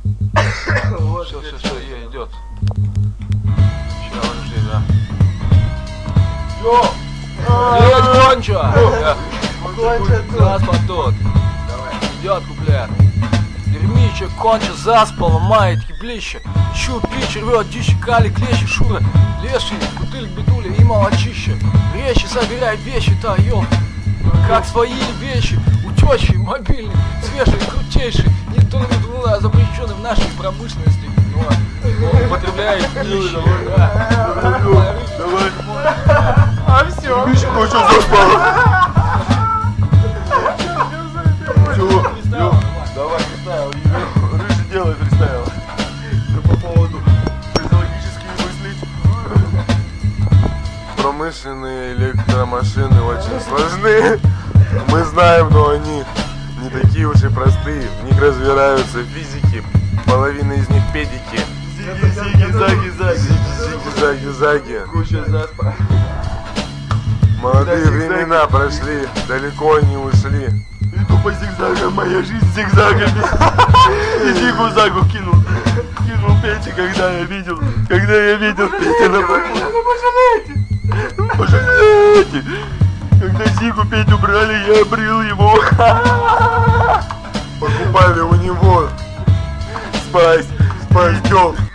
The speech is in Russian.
Все, идет. Сейчас, подожди, да. Блять, конча! Заспал тот. Идет куплет. Дерьмичек, конча, заспал, ломает еблище. Щу, пич, рвет, дичи, кали, клещи, шура. Леший, бутыль, бедуля и молочище. Речи, собирай вещи-то, ёл. Как свои вещи, у тещи, мобильный, свежий, крутейший. Никто не думал, запрещенный в нашей промышленности. Но употребляет пищу. Давай. А все. Миша, конча, заспал. Давай, фристайл. Рыжий делай фристайл. По поводу физиологических мыслей. Промышленные электромашины очень сложны. Мы знаем, но они не такие уж и простые. В них разбираются физики. Половина из них педики. Зиги-заги. Куча заспа. Молодые времена прошли, далеко не ушли. Иду по зигзагам, моя жизнь зигзагами. И зигу-загу кинул Петя, когда я видел Петя на походе. Пожалейте. Когда Зигу Петю брали, я обрил его. Покупали у него спайс, гел.